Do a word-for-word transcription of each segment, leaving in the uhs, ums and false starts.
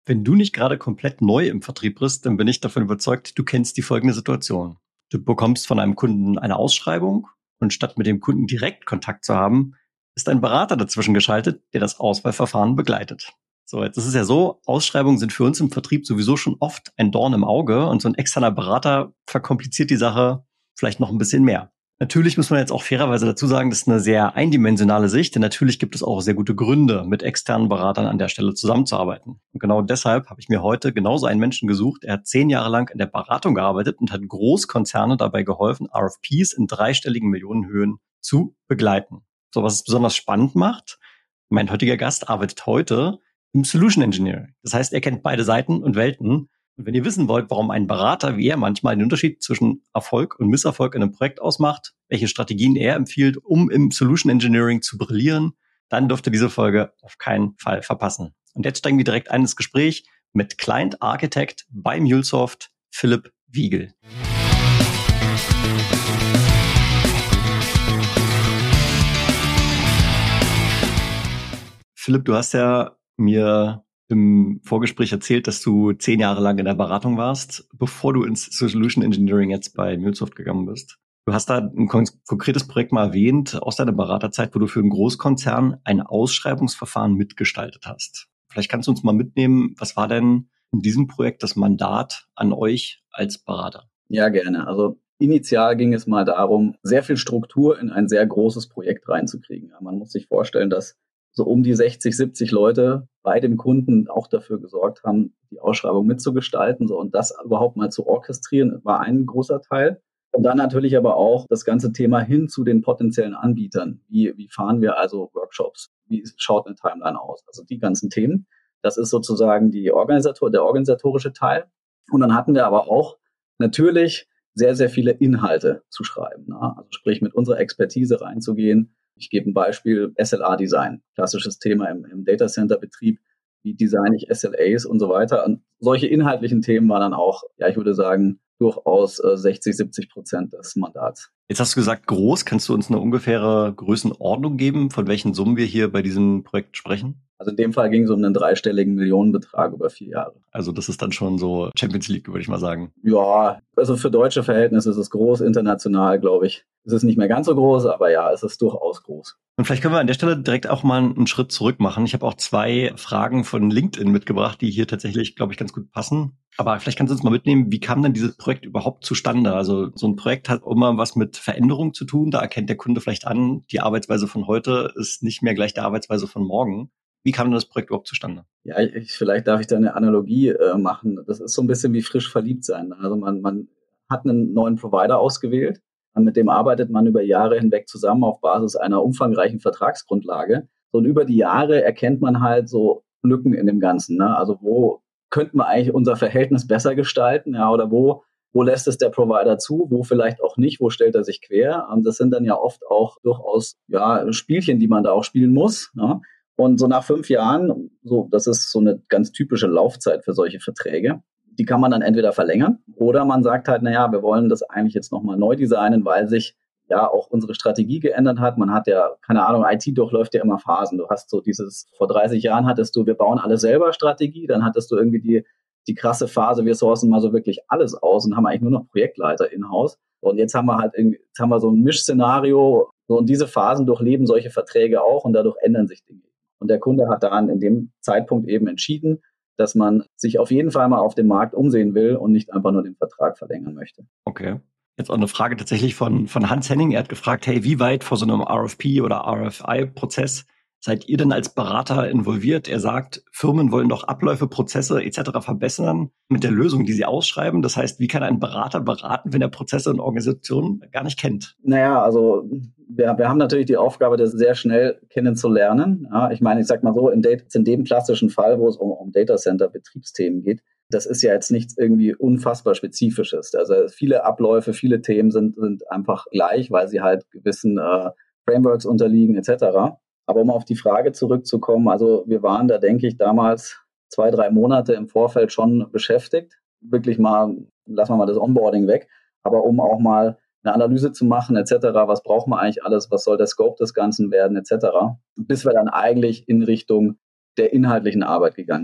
Wenn du nicht gerade komplett neu im Vertrieb bist, dann bin ich davon überzeugt, du kennst die folgende Situation. Du bekommst von einem Kunden eine Ausschreibung und statt mit dem Kunden direkt Kontakt zu haben, ist ein Berater dazwischen geschaltet, der das Auswahlverfahren begleitet. So, jetzt ist es ja so, Ausschreibungen sind für uns im Vertrieb sowieso schon oft ein Dorn im Auge und so ein externer Berater verkompliziert die Sache vielleicht noch ein bisschen mehr. Natürlich muss man jetzt auch fairerweise dazu sagen, das ist eine sehr eindimensionale Sicht, denn natürlich gibt es auch sehr gute Gründe, mit externen Beratern an der Stelle zusammenzuarbeiten. Und genau deshalb habe ich mir heute genauso einen Menschen gesucht. Er hat zehn Jahre lang in der Beratung gearbeitet und hat Großkonzerne dabei geholfen, R F Ps in dreistelligen Millionenhöhen zu begleiten. So, was es besonders spannend macht, mein heutiger Gast arbeitet heute im Solution Engineering. Das heißt, er kennt beide Seiten und Welten. Und wenn ihr wissen wollt, warum ein Berater wie er manchmal den Unterschied zwischen Erfolg und Misserfolg in einem Projekt ausmacht, welche Strategien er empfiehlt, um im Solution Engineering zu brillieren, dann dürft ihr diese Folge auf keinen Fall verpassen. Und jetzt steigen wir direkt ein ins Gespräch mit Client Architect bei MuleSoft, Philipp Wiegel. Philipp, du hast ja mir im Vorgespräch erzählt, dass du zehn Jahre lang in der Beratung warst, bevor du ins Solution Engineering jetzt bei MuleSoft gegangen bist. Du hast da ein kon- konkretes Projekt mal erwähnt aus deiner Beraterzeit, wo du für einen Großkonzern ein Ausschreibungsverfahren mitgestaltet hast. Vielleicht kannst du uns mal mitnehmen, was war denn in diesem Projekt das Mandat an euch als Berater? Ja, gerne. Also initial ging es mal darum, sehr viel Struktur in ein sehr großes Projekt reinzukriegen. Man muss sich vorstellen, dass so um die sechzig, siebzig Leute bei dem Kunden auch dafür gesorgt haben, die Ausschreibung mitzugestalten. So, und das überhaupt mal zu orchestrieren, war ein großer Teil. Und dann natürlich aber auch das ganze Thema hin zu den potenziellen Anbietern. Wie, wie fahren wir also Workshops? Wie schaut eine Timeline aus? Also die ganzen Themen. Das ist sozusagen die Organisator, der organisatorische Teil. Und dann hatten wir aber auch natürlich sehr, sehr viele Inhalte zu schreiben. Ne? Also sprich, mit unserer Expertise reinzugehen. Ich gebe ein Beispiel, S L A-Design, klassisches Thema im, im Datacenter-Betrieb. Wie designe ich S L As und so weiter. Und solche inhaltlichen Themen waren dann auch, ja, ich würde sagen, durchaus äh, sechzig, siebzig Prozent des Mandats. Jetzt hast du gesagt, groß. Kannst du uns eine ungefähre Größenordnung geben, von welchen Summen wir hier bei diesem Projekt sprechen? Also in dem Fall ging es um einen dreistelligen Millionenbetrag über vier Jahre. Also das ist dann schon so Champions League, würde ich mal sagen. Ja, also für deutsche Verhältnisse ist es groß, international, glaube ich. Es ist nicht mehr ganz so groß, aber ja, es ist durchaus groß. Und vielleicht können wir an der Stelle direkt auch mal einen Schritt zurück machen. Ich habe auch zwei Fragen von LinkedIn mitgebracht, die hier tatsächlich, glaube ich, ganz gut passen. Aber vielleicht kannst du uns mal mitnehmen, wie kam denn dieses Projekt überhaupt zustande? Also so ein Projekt hat immer was mit Veränderung zu tun. Da erkennt der Kunde vielleicht an, die Arbeitsweise von heute ist nicht mehr gleich der Arbeitsweise von morgen. Wie kam denn das Projekt überhaupt zustande? Ja, ich, vielleicht darf ich da eine Analogie äh, machen. Das ist so ein bisschen wie frisch verliebt sein. Also man, man hat einen neuen Provider ausgewählt. Mit dem arbeitet man über Jahre hinweg zusammen auf Basis einer umfangreichen Vertragsgrundlage. So, und über die Jahre erkennt man halt so Lücken in dem Ganzen. Ne? Also wo könnten wir eigentlich unser Verhältnis besser gestalten? Ja, oder wo, wo lässt es der Provider zu? Wo vielleicht auch nicht? Wo stellt er sich quer? Und das sind dann ja oft auch durchaus ja, Spielchen, die man da auch spielen muss. Ne? Und so nach fünf Jahren, so, das ist so eine ganz typische Laufzeit für solche Verträge. Die kann man dann entweder verlängern oder man sagt halt, naja, wir wollen das eigentlich jetzt nochmal neu designen, weil sich ja auch unsere Strategie geändert hat. Man hat ja, keine Ahnung, I T durchläuft ja immer Phasen. Du hast so dieses, vor dreißig Jahren hattest du, wir bauen alles selber Strategie, dann hattest du irgendwie die, die krasse Phase, wir sourcen mal so wirklich alles aus und haben eigentlich nur noch Projektleiter in-house. Und jetzt haben wir halt irgendwie, jetzt haben wir so ein Mischszenario, so, und diese Phasen durchleben solche Verträge auch und dadurch ändern sich Dinge. Und der Kunde hat dann in dem Zeitpunkt eben entschieden, dass man sich auf jeden Fall mal auf dem Markt umsehen will und nicht einfach nur den Vertrag verlängern möchte. Okay. Jetzt auch eine Frage tatsächlich von, von Hans Henning. Er hat gefragt, hey, wie weit vor so einem R F P oder R F I-Prozess seid ihr denn als Berater involviert? Er sagt, Firmen wollen doch Abläufe, Prozesse et cetera verbessern mit der Lösung, die sie ausschreiben. Das heißt, wie kann ein Berater beraten, wenn er Prozesse und Organisationen gar nicht kennt? Naja, also wir, wir haben natürlich die Aufgabe, das sehr schnell kennenzulernen. Ja, ich meine, ich sag mal so, in, Data, in dem klassischen Fall, wo es um, um Datacenter-Betriebsthemen geht, das ist ja jetzt nichts irgendwie unfassbar Spezifisches. Also viele Abläufe, viele Themen sind, sind einfach gleich, weil sie halt gewissen äh, Frameworks unterliegen et cetera. Aber um auf die Frage zurückzukommen, also wir waren da, denke ich, damals zwei, drei Monate im Vorfeld schon beschäftigt. Wirklich mal, lassen wir mal das Onboarding weg, aber um auch mal eine Analyse zu machen et cetera, was braucht man eigentlich alles, was soll der Scope des Ganzen werden et cetera, bis wir dann eigentlich in Richtung der inhaltlichen Arbeit gegangen sind.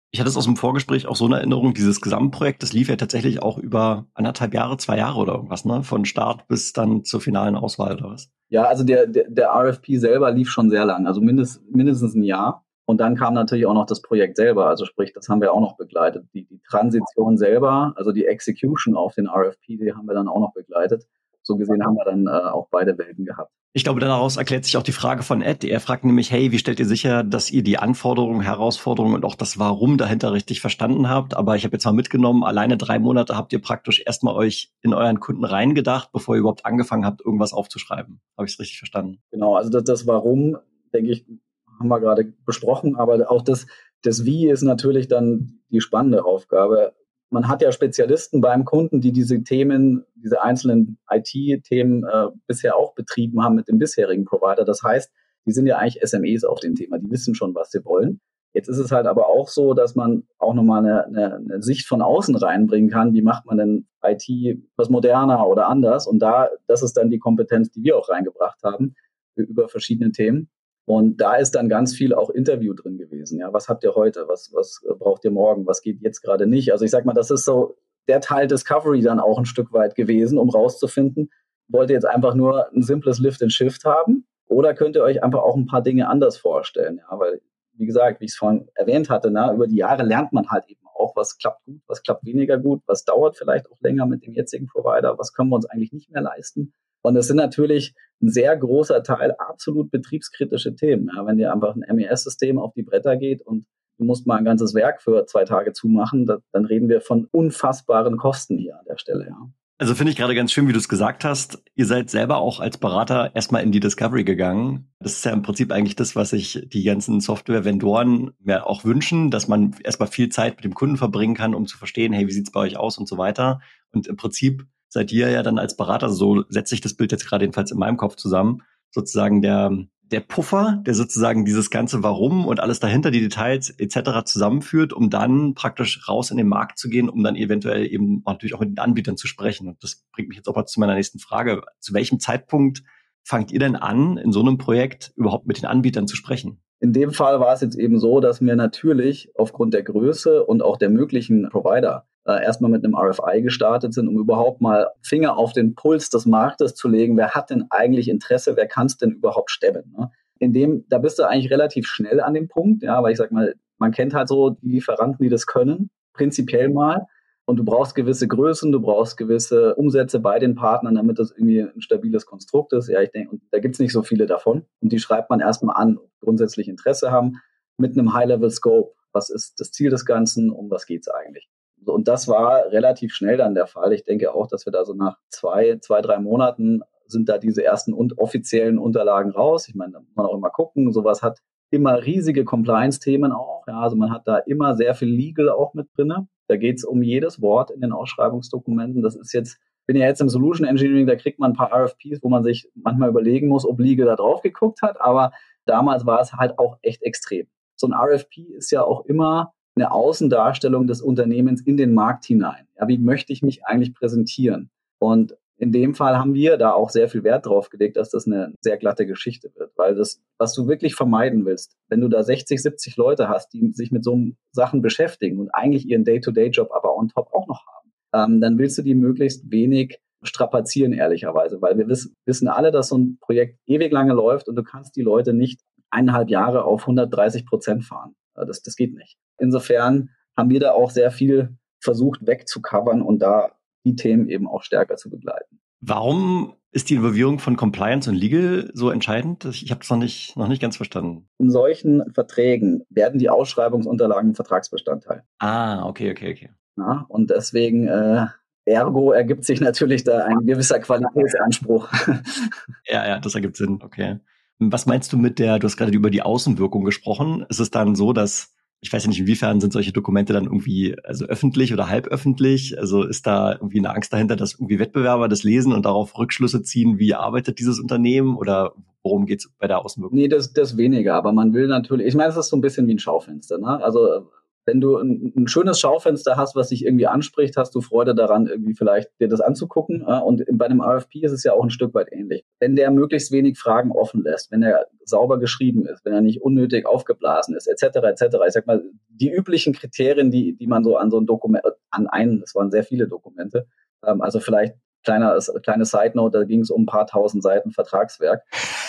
Ich hatte es aus dem Vorgespräch auch so in Erinnerung, dieses Gesamtprojekt, das lief ja tatsächlich auch über anderthalb Jahre, zwei Jahre oder irgendwas, ne? Von Start bis dann zur finalen Auswahl oder was? Ja, also der, der, der R F P selber lief schon sehr lang, also mindest, mindestens ein Jahr. Und dann kam natürlich auch noch das Projekt selber, also sprich, das haben wir auch noch begleitet. Die, die Transition selber, also die Execution auf den R F P, die haben wir dann auch noch begleitet. So gesehen haben wir dann äh, auch beide Welten gehabt. Ich glaube, daraus erklärt sich auch die Frage von Ed. Er fragt nämlich, hey, wie stellt ihr sicher, dass ihr die Anforderungen, Herausforderungen und auch das Warum dahinter richtig verstanden habt? Aber ich habe jetzt mal mitgenommen, alleine drei Monate habt ihr praktisch erstmal euch in euren Kunden reingedacht, bevor ihr überhaupt angefangen habt, irgendwas aufzuschreiben. Habe ich es richtig verstanden? Genau, also das, das Warum, denke ich, haben wir gerade besprochen, aber auch das, das Wie ist natürlich dann die spannende Aufgabe. Man hat ja Spezialisten beim Kunden, die diese Themen, diese einzelnen I T-Themen äh, bisher auch betrieben haben mit dem bisherigen Provider. Das heißt, die sind ja eigentlich S M Es auf dem Thema, die wissen schon, was sie wollen. Jetzt ist es halt aber auch so, dass man auch nochmal eine, eine, eine Sicht von außen reinbringen kann. Wie macht man denn I T was moderner oder anders? Und da, das ist dann die Kompetenz, die wir auch reingebracht haben über verschiedene Themen. Und da ist dann ganz viel auch Interview drin gewesen. Ja, was habt ihr heute? Was, was braucht ihr morgen? Was geht jetzt gerade nicht? Also ich sag mal, das ist so der Teil Discovery dann auch ein Stück weit gewesen, um rauszufinden, wollt ihr jetzt einfach nur ein simples Lift and Shift haben? Oder könnt ihr euch einfach auch ein paar Dinge anders vorstellen? Ja, weil, wie gesagt, wie ich es vorhin erwähnt hatte, na, über die Jahre lernt man halt eben auch, was klappt gut, was klappt weniger gut, was dauert vielleicht auch länger mit dem jetzigen Provider, was können wir uns eigentlich nicht mehr leisten. Und das sind natürlich ein sehr großer Teil absolut betriebskritische Themen. Ja, wenn dir einfach ein M E S-System auf die Bretter geht und du musst mal ein ganzes Werk für zwei Tage zumachen, da, dann reden wir von unfassbaren Kosten hier an der Stelle. Ja. Also finde ich gerade ganz schön, wie du es gesagt hast. Ihr seid selber auch als Berater erstmal in die Discovery gegangen. Das ist ja im Prinzip eigentlich das, was sich die ganzen Software-Vendoren mir auch wünschen, dass man erstmal viel Zeit mit dem Kunden verbringen kann, um zu verstehen, hey, wie sieht's bei euch aus und so weiter. Und im Prinzip seid ihr ja dann als Berater, so setze ich das Bild jetzt gerade jedenfalls in meinem Kopf zusammen, sozusagen der der Puffer, der sozusagen dieses ganze Warum und alles dahinter, die Details et cetera zusammenführt, um dann praktisch raus in den Markt zu gehen, um dann eventuell eben natürlich auch mit den Anbietern zu sprechen. Und das bringt mich jetzt auch mal zu meiner nächsten Frage. Zu welchem Zeitpunkt fangt ihr denn an, in so einem Projekt überhaupt mit den Anbietern zu sprechen? In dem Fall war es jetzt eben so, dass wir natürlich aufgrund der Größe und auch der möglichen Provider äh, erstmal mit einem R F I gestartet sind, um überhaupt mal Finger auf den Puls des Marktes zu legen. Wer hat denn eigentlich Interesse? Wer kann es denn überhaupt stemmen? Ne? In dem, da bist du eigentlich relativ schnell an dem Punkt, ja, weil ich sag mal, man kennt halt so die Lieferanten, die das können, prinzipiell mal. Und du brauchst gewisse Größen, du brauchst gewisse Umsätze bei den Partnern, damit das irgendwie ein stabiles Konstrukt ist. Ja, ich denke, und da gibt's nicht so viele davon. Und die schreibt man erstmal an, grundsätzlich Interesse haben, mit einem High-Level-Scope. Was ist das Ziel des Ganzen? Um was geht's eigentlich? Und das war relativ schnell dann der Fall. Ich denke auch, dass wir da so nach zwei, zwei, drei Monaten sind da diese ersten und offiziellen Unterlagen raus. Ich meine, da muss man auch immer gucken. Sowas hat immer riesige Compliance-Themen auch. Ja, also man hat da immer sehr viel Legal auch mit drinne. Da geht's um jedes Wort in den Ausschreibungsdokumenten. Das ist jetzt, bin ja jetzt im Solution Engineering, da kriegt man ein paar R F Ps, wo man sich manchmal überlegen muss, ob Legal da drauf geguckt hat. Aber damals war es halt auch echt extrem. So ein R F P ist ja auch immer eine Außendarstellung des Unternehmens in den Markt hinein. Ja, wie möchte ich mich eigentlich präsentieren? Und in dem Fall haben wir da auch sehr viel Wert drauf gelegt, dass das eine sehr glatte Geschichte wird. Weil das, was du wirklich vermeiden willst, wenn du da sechzig, siebzig Leute hast, die sich mit so Sachen beschäftigen und eigentlich ihren Day-to-Day-Job aber on top auch noch haben, ähm, dann willst du die möglichst wenig strapazieren, ehrlicherweise. Weil wir wiss, wissen alle, dass so ein Projekt ewig lange läuft und du kannst die Leute nicht eineinhalb Jahre auf hundertdreißig Prozent fahren. Das, das geht nicht. Insofern haben wir da auch sehr viel versucht wegzucovern und da die Themen eben auch stärker zu begleiten. Warum ist die Involvierung von Compliance und Legal so entscheidend? Ich habe das noch nicht, noch nicht ganz verstanden. In solchen Verträgen werden die Ausschreibungsunterlagen Vertragsbestandteil. Ah, okay, okay, okay. Ja, und deswegen, äh, ergo ergibt sich natürlich da ein gewisser Qualitätsanspruch. Ja, ja, das ergibt Sinn, okay. Was meinst du mit der, du hast gerade über die Außenwirkung gesprochen. Ist es dann so, dass, ich weiß ja nicht, inwiefern sind solche Dokumente dann irgendwie also öffentlich oder halböffentlich? Also ist da irgendwie eine Angst dahinter, dass irgendwie Wettbewerber das lesen und darauf Rückschlüsse ziehen, wie arbeitet dieses Unternehmen oder worum geht es bei der Außenwirkung? Nee, das, das weniger, aber man will natürlich, ich meine, es ist so ein bisschen wie ein Schaufenster. Ne? Also wenn du ein, ein schönes Schaufenster hast, was dich irgendwie anspricht, hast du Freude daran, irgendwie vielleicht dir das anzugucken. Und bei einem R F P ist es ja auch ein Stück weit ähnlich. Wenn der möglichst wenig Fragen offen lässt, wenn er sauber geschrieben ist, wenn er nicht unnötig aufgeblasen ist, et cetera, et cetera. Ich sag mal, die üblichen Kriterien, die, die man so an so ein Dokument, an einen, es waren sehr viele Dokumente, also vielleicht kleiner, kleine Side Note, da ging es um ein paar tausend Seiten Vertragswerk.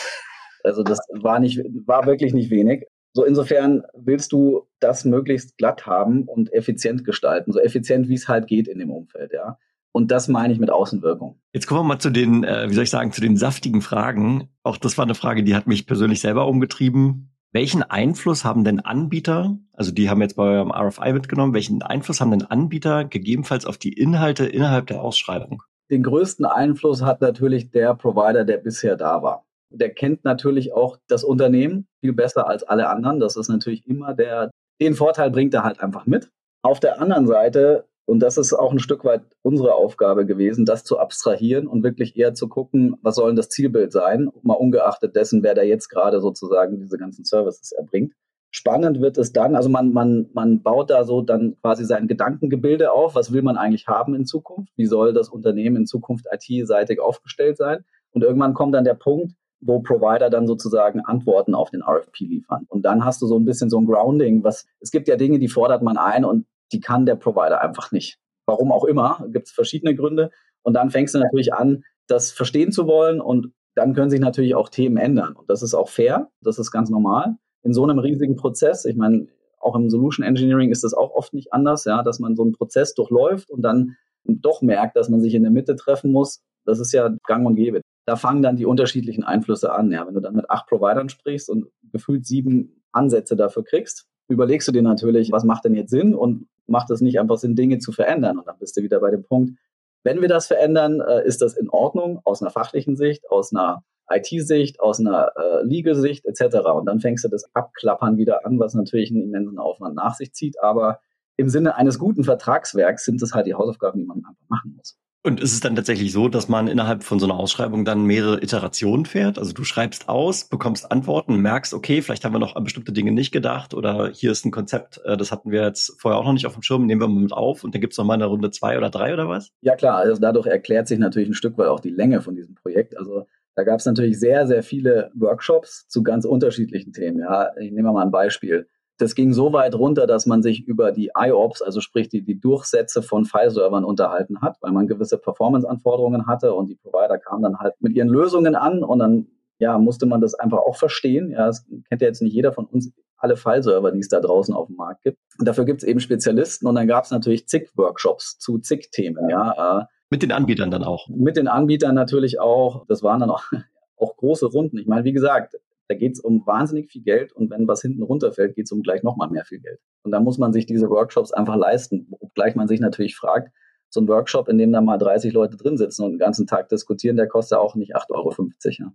Also das war nicht, war wirklich nicht wenig. So insofern willst du das möglichst glatt haben und effizient gestalten, so effizient wie es halt geht in dem Umfeld, ja. Und das meine ich mit Außenwirkung. Jetzt kommen wir mal zu den, äh, wie soll ich sagen, zu den saftigen Fragen. Auch das war eine Frage, die hat mich persönlich selber umgetrieben. Welchen Einfluss haben denn Anbieter, also die haben jetzt bei eurem R F I mitgenommen, welchen Einfluss haben denn Anbieter gegebenenfalls auf die Inhalte innerhalb der Ausschreibung? Den größten Einfluss hat natürlich der Provider, der bisher da war. Der kennt natürlich auch das Unternehmen viel besser als alle anderen. Das ist natürlich immer der, den Vorteil bringt er halt einfach mit. Auf der anderen Seite, und das ist auch ein Stück weit unsere Aufgabe gewesen, das zu abstrahieren und wirklich eher zu gucken, was soll denn das Zielbild sein, mal ungeachtet dessen, wer da jetzt gerade sozusagen diese ganzen Services erbringt. Spannend wird es dann, also man, man, man baut da so dann quasi sein Gedankengebilde auf, was will man eigentlich haben in Zukunft, wie soll das Unternehmen in Zukunft I T-seitig aufgestellt sein, und irgendwann kommt dann der Punkt, wo Provider dann sozusagen Antworten auf den R F P liefern. Und dann hast du so ein bisschen so ein Grounding, was, es gibt ja Dinge, die fordert man ein und die kann der Provider einfach nicht. Warum auch immer, gibt es verschiedene Gründe. Und dann fängst du natürlich an, das verstehen zu wollen, und dann können sich natürlich auch Themen ändern. Und das ist auch fair, das ist ganz normal. In so einem riesigen Prozess, ich meine, auch im Solution Engineering ist das auch oft nicht anders, ja, dass man so einen Prozess durchläuft und dann doch merkt, dass man sich in der Mitte treffen muss. Das ist ja gang und gäbe. Da fangen dann die unterschiedlichen Einflüsse an. Ja, wenn du dann mit acht Providern sprichst und gefühlt sieben Ansätze dafür kriegst, überlegst du dir natürlich, was macht denn jetzt Sinn, und macht es nicht einfach Sinn, Dinge zu verändern? Und dann bist du wieder bei dem Punkt, wenn wir das verändern, äh, ist das in Ordnung aus einer fachlichen Sicht, aus einer I T-Sicht, aus einer äh, Legal-Sicht et cetera. Und dann fängst du das Abklappern wieder an, was natürlich einen immensen Aufwand nach sich zieht. Aber im Sinne eines guten Vertragswerks sind es halt die Hausaufgaben, die man einfach machen muss. Und ist es dann tatsächlich so, dass man innerhalb von so einer Ausschreibung dann mehrere Iterationen fährt? Also du schreibst aus, bekommst Antworten, merkst, okay, vielleicht haben wir noch an bestimmte Dinge nicht gedacht, oder hier ist ein Konzept, das hatten wir jetzt vorher auch noch nicht auf dem Schirm, nehmen wir mal mit auf, und dann gibt's noch mal eine Runde zwei oder drei oder was? Ja klar, also dadurch erklärt sich natürlich ein Stück weit auch die Länge von diesem Projekt. Also da gab es natürlich sehr, sehr viele Workshops zu ganz unterschiedlichen Themen. Ja, ich nehme mal ein Beispiel. Das ging so weit runter, dass man sich über die I O P S, also sprich die, die Durchsätze von File-Servern unterhalten hat, weil man gewisse Performance-Anforderungen hatte, und die Provider kamen dann halt mit ihren Lösungen an, und dann ja, musste man das einfach auch verstehen. Ja, das kennt ja jetzt nicht jeder von uns, alle File-Server, die es da draußen auf dem Markt gibt. Und dafür gibt es eben Spezialisten, und dann gab es natürlich zig Workshops zu zig Themen. Ja, mit den Anbietern dann auch? Mit den Anbietern natürlich auch. Das waren dann auch, auch große Runden. Ich meine, wie gesagt, da geht es um wahnsinnig viel Geld, und wenn was hinten runterfällt, geht es um gleich nochmal mehr viel Geld. Und da muss man sich diese Workshops einfach leisten, obgleich man sich natürlich fragt, so ein Workshop, in dem da mal dreißig Leute drin sitzen und den ganzen Tag diskutieren, der kostet auch nicht acht Euro fünfzig. Ja.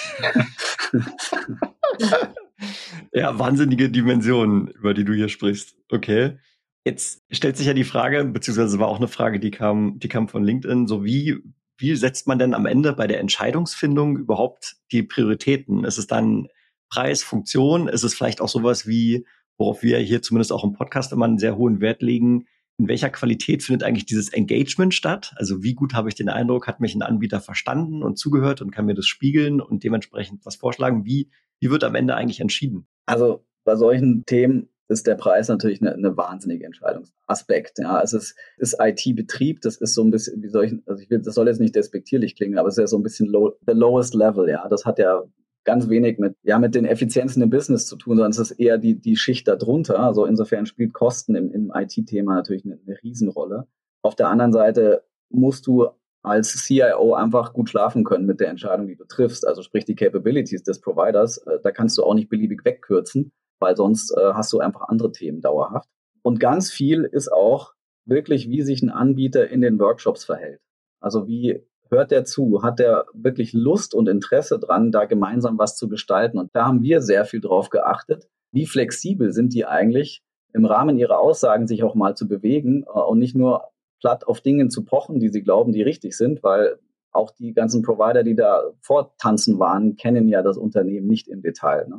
Ja, wahnsinnige Dimensionen, über die du hier sprichst. Okay. Jetzt stellt sich ja die Frage, beziehungsweise war auch eine Frage, die kam, die kam von LinkedIn, so wie, wie setzt man denn am Ende bei der Entscheidungsfindung überhaupt die Prioritäten? Ist es dann Preis, Funktion? Ist es vielleicht auch sowas wie, worauf wir hier zumindest auch im Podcast immer einen sehr hohen Wert legen, in welcher Qualität findet eigentlich dieses Engagement statt? Also wie gut habe ich den Eindruck, hat mich ein Anbieter verstanden und zugehört und kann mir das spiegeln und dementsprechend was vorschlagen? Wie, wie wird am Ende eigentlich entschieden? Also bei solchen Themen ist der Preis natürlich eine, eine wahnsinnige Entscheidungsaspekt. Ja, es ist, ist I T-Betrieb, das ist so ein bisschen, wie soll ich, also ich will, das soll jetzt nicht despektierlich klingen, aber es ist ja so ein bisschen low, the lowest level, ja. Das hat ja ganz wenig mit, ja, mit den Effizienzen im Business zu tun, sondern es ist eher die, die Schicht darunter. Also insofern spielt Kosten im, im I T-Thema natürlich eine, eine Riesenrolle. Auf der anderen Seite musst du als C I O einfach gut schlafen können mit der Entscheidung, die du triffst. Also sprich die Capabilities des Providers, äh, da kannst du auch nicht beliebig wegkürzen, weil sonst äh, hast du einfach andere Themen dauerhaft. Und ganz viel ist auch wirklich, wie sich ein Anbieter in den Workshops verhält. Also wie hört der zu? Hat der wirklich Lust und Interesse dran, da gemeinsam was zu gestalten? Und da haben wir sehr viel drauf geachtet. Wie flexibel sind die eigentlich, im Rahmen ihrer Aussagen sich auch mal zu bewegen äh, und nicht nur platt auf Dingen zu pochen, die sie glauben, die richtig sind, weil auch die ganzen Provider, die da vortanzen waren, kennen ja das Unternehmen nicht im Detail. Ne?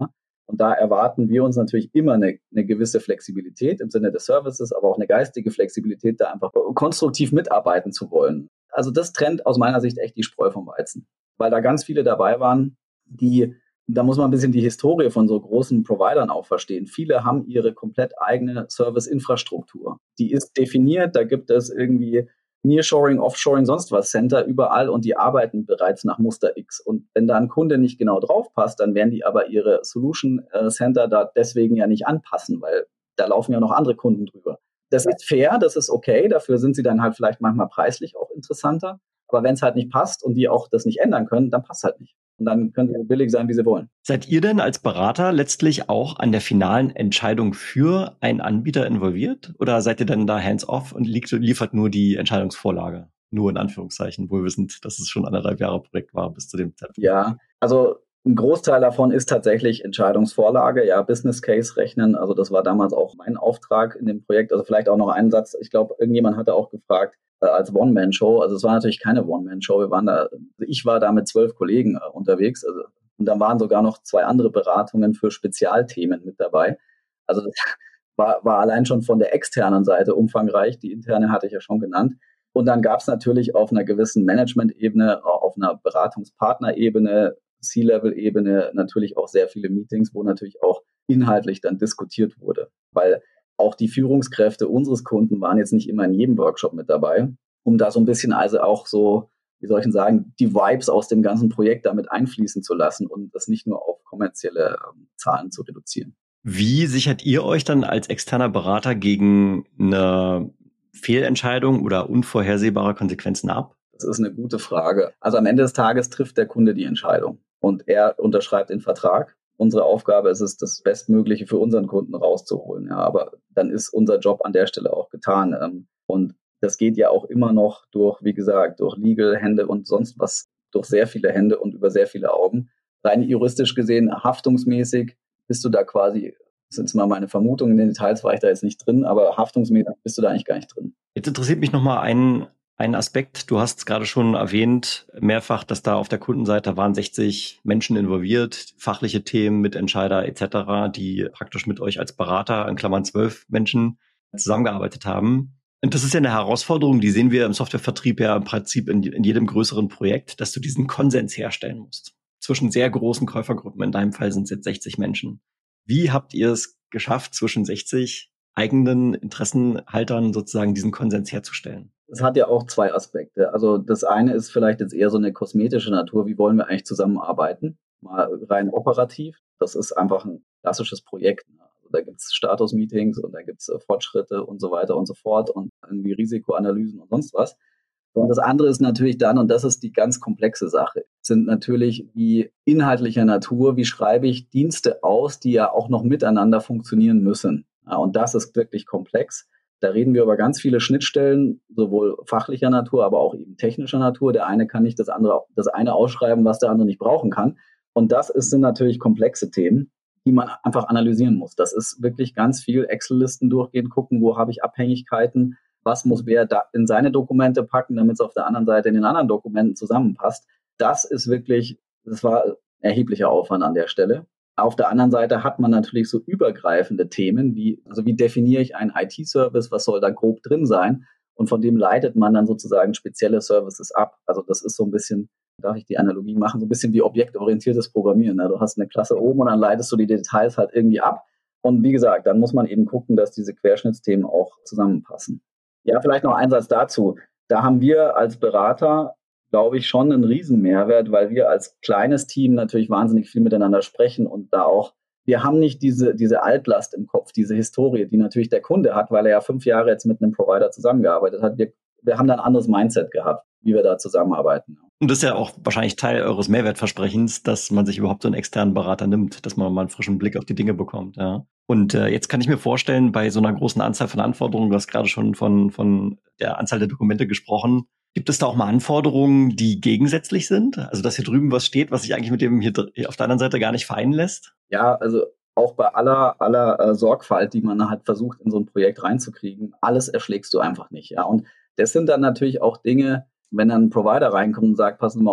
Und da erwarten wir uns natürlich immer eine, eine gewisse Flexibilität im Sinne des Services, aber auch eine geistige Flexibilität, da einfach konstruktiv mitarbeiten zu wollen. Also das trennt aus meiner Sicht echt die Spreu vom Weizen, weil da ganz viele dabei waren, die, da muss man ein bisschen die Historie von so großen Providern auch verstehen. Viele haben ihre komplett eigene Service-Infrastruktur. Die ist definiert, da gibt es irgendwie Nearshoring, Offshoring, sonst was Center überall und die arbeiten bereits nach Muster X. Und wenn da ein Kunde nicht genau drauf passt, dann werden die aber ihre Solution Center da deswegen ja nicht anpassen, weil da laufen ja noch andere Kunden drüber. Das ist fair, das ist okay, dafür sind sie dann halt vielleicht manchmal preislich auch interessanter. Aber wenn es halt nicht passt und die auch das nicht ändern können, dann passt halt nicht. Und dann können sie so billig sein, wie sie wollen. Seid ihr denn als Berater letztlich auch an der finalen Entscheidung für einen Anbieter involviert? Oder seid ihr dann da hands-off und liefert nur die Entscheidungsvorlage? Nur in Anführungszeichen, wohl wissend, dass es schon anderthalb Jahre Projekt war bis zu dem Zeitpunkt. Ja, also ein Großteil davon ist tatsächlich Entscheidungsvorlage, ja, Business Case rechnen. Also das war damals auch mein Auftrag in dem Projekt. Also vielleicht auch noch einen Satz. Ich glaube, irgendjemand hatte auch gefragt, äh, als One-Man-Show. Also es war natürlich keine One-Man-Show. Wir waren da, ich war da mit zwölf Kollegen äh, unterwegs. Also, und dann waren sogar noch zwei andere Beratungen für Spezialthemen mit dabei. Also das war, war allein schon von der externen Seite umfangreich. Die interne hatte ich ja schon genannt. Und dann gab es natürlich auf einer gewissen Management-Ebene, auf einer Beratungspartner-Ebene, C-Level-Ebene natürlich auch sehr viele Meetings, wo natürlich auch inhaltlich dann diskutiert wurde. Weil auch die Führungskräfte unseres Kunden waren jetzt nicht immer in jedem Workshop mit dabei, um da so ein bisschen also auch so, wie soll ich denn sagen, die Vibes aus dem ganzen Projekt damit einfließen zu lassen und das nicht nur auf kommerzielle ähm, Zahlen zu reduzieren. Wie sichert ihr euch dann als externer Berater gegen eine Fehlentscheidung oder unvorhersehbare Konsequenzen ab? Das ist eine gute Frage. Also am Ende des Tages trifft der Kunde die Entscheidung und er unterschreibt den Vertrag. Unsere Aufgabe ist es, das Bestmögliche für unseren Kunden rauszuholen. Ja, aber dann ist unser Job an der Stelle auch getan. Und das geht ja auch immer noch durch, wie gesagt, durch Legal, Hände und sonst was, durch sehr viele Hände und über sehr viele Augen. Rein juristisch gesehen, haftungsmäßig bist du da quasi, das sind mal meine Vermutungen, in den Details war ich da jetzt nicht drin, aber haftungsmäßig bist du da eigentlich gar nicht drin. Jetzt interessiert mich nochmal ein Ein Aspekt, du hast gerade schon erwähnt, mehrfach, dass da auf der Kundenseite waren sechzig Menschen involviert, fachliche Themen, Mitentscheider et cetera, die praktisch mit euch als Berater, in Klammern zwölf Menschen, zusammengearbeitet haben. Und das ist ja eine Herausforderung, die sehen wir im Softwarevertrieb ja im Prinzip in, in jedem größeren Projekt, dass du diesen Konsens herstellen musst zwischen sehr großen Käufergruppen. In deinem Fall sind es jetzt sechzig Menschen. Wie habt ihr es geschafft, zwischen sechzig eigenen Interessenhaltern sozusagen diesen Konsens herzustellen? Es hat ja auch zwei Aspekte. Also das eine ist vielleicht jetzt eher so eine kosmetische Natur. Wie wollen wir eigentlich zusammenarbeiten? Mal rein operativ. Das ist einfach ein klassisches Projekt. Also da gibt es Status-Meetings und da gibt es Fortschritte und so weiter und so fort und irgendwie Risikoanalysen und sonst was. Und das andere ist natürlich dann, und das ist die ganz komplexe Sache, sind natürlich wie inhaltlicher Natur, wie schreibe ich Dienste aus, die ja auch noch miteinander funktionieren müssen. Ja, und das ist wirklich komplex. Da reden wir über ganz viele Schnittstellen, sowohl fachlicher Natur, aber auch eben technischer Natur. Der eine kann nicht das andere, das eine ausschreiben, was der andere nicht brauchen kann. Und das ist, sind natürlich komplexe Themen, die man einfach analysieren muss. Das ist wirklich ganz viel Excel-Listen durchgehen, gucken, wo habe ich Abhängigkeiten, was muss wer da in seine Dokumente packen, damit es auf der anderen Seite in den anderen Dokumenten zusammenpasst. Das ist wirklich, das war erheblicher Aufwand an der Stelle. Auf der anderen Seite hat man natürlich so übergreifende Themen, wie, also wie definiere ich einen I T-Service, was soll da grob drin sein? Und von dem leitet man dann sozusagen spezielle Services ab. Also das ist so ein bisschen, darf ich die Analogie machen, so ein bisschen wie objektorientiertes Programmieren. Du hast eine Klasse oben und dann leitest du die Details halt irgendwie ab. Und wie gesagt, dann muss man eben gucken, dass diese Querschnittsthemen auch zusammenpassen. Ja, vielleicht noch ein Satz dazu. Da haben wir als Berater, glaube ich, schon einen riesen Mehrwert, weil wir als kleines Team natürlich wahnsinnig viel miteinander sprechen und da auch, wir haben nicht diese, diese Altlast im Kopf, diese Historie, die natürlich der Kunde hat, weil er ja fünf Jahre jetzt mit einem Provider zusammengearbeitet hat. Wir, wir haben da ein anderes Mindset gehabt, wie wir da zusammenarbeiten. Und das ist ja auch wahrscheinlich Teil eures Mehrwertversprechens, dass man sich überhaupt so einen externen Berater nimmt, dass man mal einen frischen Blick auf die Dinge bekommt. Ja. Und äh, jetzt kann ich mir vorstellen, bei so einer großen Anzahl von Anforderungen, du hast gerade schon von, von der Anzahl der Dokumente gesprochen, gibt es da auch mal Anforderungen, die gegensätzlich sind? Also, dass hier drüben was steht, was sich eigentlich mit dem hier auf der anderen Seite gar nicht vereinen lässt? Ja, also auch bei aller, aller äh, Sorgfalt, die man halt versucht, in so ein Projekt reinzukriegen, alles erschlägst du einfach nicht. Ja, und das sind dann natürlich auch Dinge, wenn dann ein Provider reinkommt und sagt, passen Sie mal auf,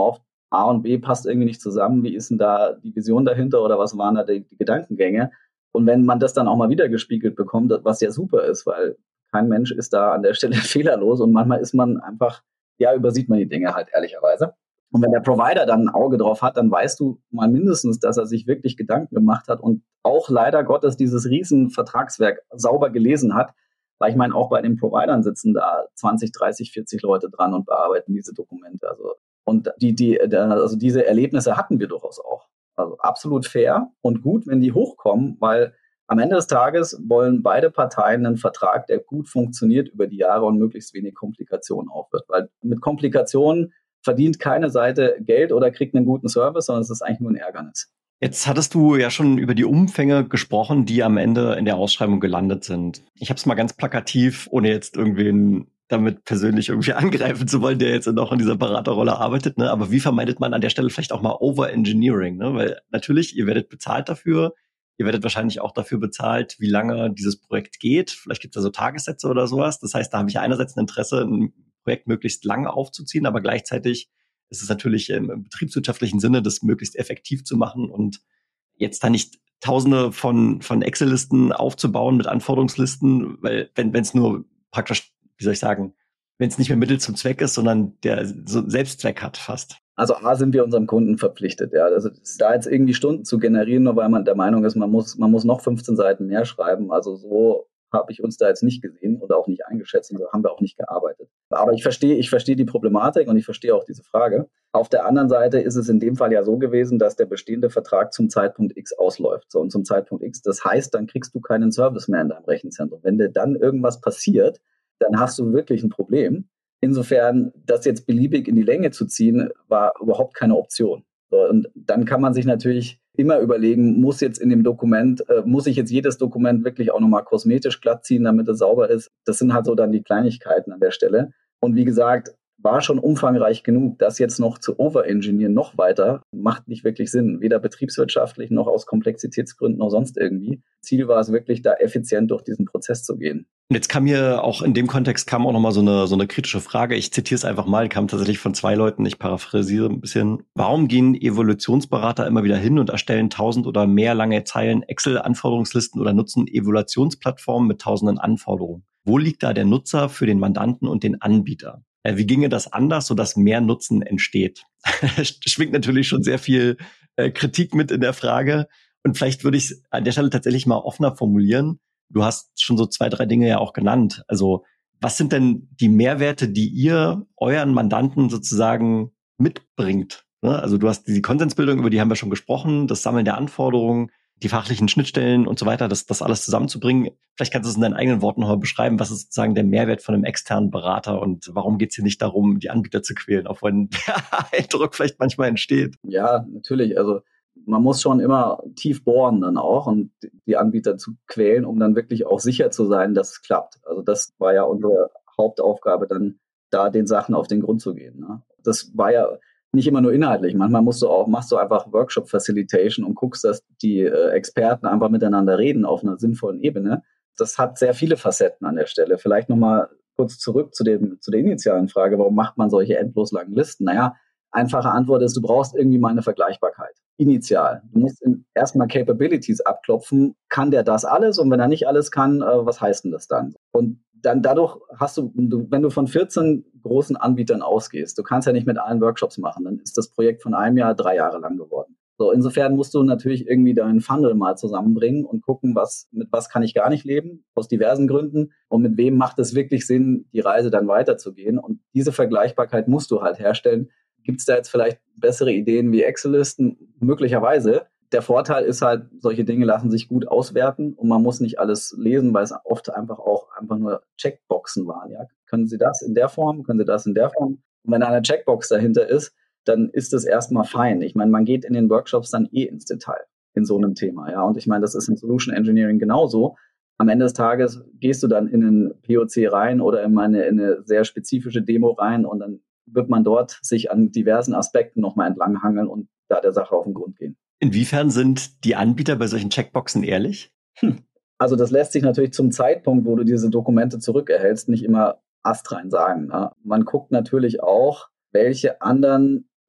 A und B passt irgendwie nicht zusammen, wie ist denn da die Vision dahinter oder was waren da die, die Gedankengänge? Und wenn man das dann auch mal wieder gespiegelt bekommt, was ja super ist, weil kein Mensch ist da an der Stelle fehlerlos und manchmal ist man einfach, ja, übersieht man die Dinge halt ehrlicherweise. Und wenn der Provider dann ein Auge drauf hat, dann weißt du mal mindestens, dass er sich wirklich Gedanken gemacht hat und auch leider Gottes dieses riesen Vertragswerk sauber gelesen hat, weil ich meine, auch bei den Providern sitzen da zwanzig, dreißig, vierzig Leute dran und bearbeiten diese Dokumente. Also und die, die, also diese Erlebnisse hatten wir durchaus auch. Also absolut fair und gut, wenn die hochkommen, weil am Ende des Tages wollen beide Parteien einen Vertrag, der gut funktioniert über die Jahre und möglichst wenig Komplikationen aufwirft. Weil mit Komplikationen verdient keine Seite Geld oder kriegt einen guten Service, sondern es ist eigentlich nur ein Ärgernis. Jetzt hattest du ja schon über die Umfänge gesprochen, die am Ende in der Ausschreibung gelandet sind. Ich habe es mal ganz plakativ, ohne jetzt irgendwen damit persönlich irgendwie angreifen zu wollen, der jetzt noch in dieser Beraterrolle arbeitet. Ne? Aber wie vermeidet man an der Stelle vielleicht auch mal Overengineering? Ne? Weil natürlich, ihr werdet bezahlt dafür. Ihr werdet wahrscheinlich auch dafür bezahlt, wie lange dieses Projekt geht. Vielleicht gibt es da so Tagessätze oder sowas. Das heißt, da habe ich einerseits ein Interesse, ein Projekt möglichst lange aufzuziehen, aber gleichzeitig ist es natürlich im betriebswirtschaftlichen Sinne, das möglichst effektiv zu machen und jetzt da nicht Tausende von von Excel-Listen aufzubauen mit Anforderungslisten, weil wenn wenn es nur praktisch, wie soll ich sagen, wenn es nicht mehr Mittel zum Zweck ist, sondern der so Selbstzweck hat fast. Also A, sind wir unserem Kunden verpflichtet, ja. Also da jetzt irgendwie Stunden zu generieren, nur weil man der Meinung ist, man muss man muss noch fünfzehn Seiten mehr schreiben. Also so habe ich uns da jetzt nicht gesehen oder auch nicht eingeschätzt und so haben wir auch nicht gearbeitet. Aber ich verstehe, ich verstehe die Problematik und ich verstehe auch diese Frage. Auf der anderen Seite ist es in dem Fall ja so gewesen, dass der bestehende Vertrag zum Zeitpunkt X ausläuft. So, und zum Zeitpunkt X, das heißt, dann kriegst du keinen Service mehr in deinem Rechenzentrum. Wenn dir dann irgendwas passiert, dann hast du wirklich ein Problem. Insofern, das jetzt beliebig in die Länge zu ziehen, war überhaupt keine Option. So, und dann kann man sich natürlich immer überlegen, muss jetzt in dem Dokument, äh, muss ich jetzt jedes Dokument wirklich auch nochmal kosmetisch glatt ziehen, damit es sauber ist. Das sind halt so dann die Kleinigkeiten an der Stelle. Und wie gesagt, war schon umfangreich genug, das jetzt noch zu overengineeren, noch weiter, macht nicht wirklich Sinn. Weder betriebswirtschaftlich noch aus Komplexitätsgründen noch sonst irgendwie. Ziel war es wirklich, da effizient durch diesen Prozess zu gehen. Und jetzt kam hier auch in dem Kontext kam auch nochmal so eine, so eine kritische Frage. Ich zitiere es einfach mal, kam tatsächlich von zwei Leuten, ich paraphrasiere ein bisschen. Warum gehen Evolutionsberater immer wieder hin und erstellen tausend oder mehr lange Zeilen Excel-Anforderungslisten oder nutzen Evaluationsplattformen mit tausenden Anforderungen? Wo liegt da der Nutzer für den Mandanten und den Anbieter? Äh, wie ginge das anders, sodass mehr Nutzen entsteht? Schwingt natürlich schon sehr viel äh, Kritik mit in der Frage. Und vielleicht würde ich es an der Stelle tatsächlich mal offener formulieren. Du hast schon so zwei, drei Dinge ja auch genannt. Also was sind denn die Mehrwerte, die ihr euren Mandanten sozusagen mitbringt? Also du hast die Konsensbildung, über die haben wir schon gesprochen, das Sammeln der Anforderungen, die fachlichen Schnittstellen und so weiter, das, das alles zusammenzubringen. Vielleicht kannst du es in deinen eigenen Worten nochmal beschreiben, was ist sozusagen der Mehrwert von einem externen Berater und warum geht es hier nicht darum, die Anbieter zu quälen, auch wenn der Eindruck vielleicht manchmal entsteht. Ja, natürlich. Also man muss schon immer tief bohren dann auch und die Anbieter zu quälen, um dann wirklich auch sicher zu sein, dass es klappt. Also das war ja unsere Hauptaufgabe, dann da den Sachen auf den Grund zu gehen. Ne? Das war ja nicht immer nur inhaltlich. Manchmal musst du auch, machst du einfach Workshop-Facilitation und guckst, dass die äh, Experten einfach miteinander reden auf einer sinnvollen Ebene. Das hat sehr viele Facetten an der Stelle. Vielleicht nochmal kurz zurück zu dem, zu der initialen Frage, warum macht man solche endlos langen Listen? Naja, einfache Antwort ist, du brauchst irgendwie mal eine Vergleichbarkeit. Initial. Du musst erstmal Capabilities abklopfen. Kann der das alles? Und wenn er nicht alles kann, äh, was heißt denn das dann? Und dann dadurch hast du, du, wenn du von vierzehn großen Anbietern ausgehst, du kannst ja nicht mit allen Workshops machen, dann ist das Projekt von einem Jahr drei Jahre lang geworden. So, insofern musst du natürlich irgendwie deinen Funnel mal zusammenbringen und gucken, was, mit was kann ich gar nicht leben, aus diversen Gründen, und mit wem macht es wirklich Sinn, die Reise dann weiterzugehen. Und diese Vergleichbarkeit musst du halt herstellen. Gibt es da jetzt vielleicht bessere Ideen wie Excel-Listen? Möglicherweise. Der Vorteil ist halt, solche Dinge lassen sich gut auswerten und man muss nicht alles lesen, weil es oft einfach auch einfach nur Checkboxen waren. Ja? Können Sie das in der Form? Können Sie das in der Form? Und wenn eine Checkbox dahinter ist, dann ist das erstmal fein. Ich meine, man geht in den Workshops dann eh ins Detail in so einem Thema. Ja, und ich meine, das ist im Solution Engineering genauso. Am Ende des Tages gehst du dann in einen P O C rein oder in eine, in eine sehr spezifische Demo rein und dann wird man dort sich an diversen Aspekten nochmal entlanghangeln und da der Sache auf den Grund gehen. Inwiefern sind die Anbieter bei solchen Checkboxen ehrlich? Hm. Also das lässt sich natürlich zum Zeitpunkt, wo du diese Dokumente zurückerhältst, nicht immer astrein sagen. Ne? Man guckt natürlich auch, welche anderen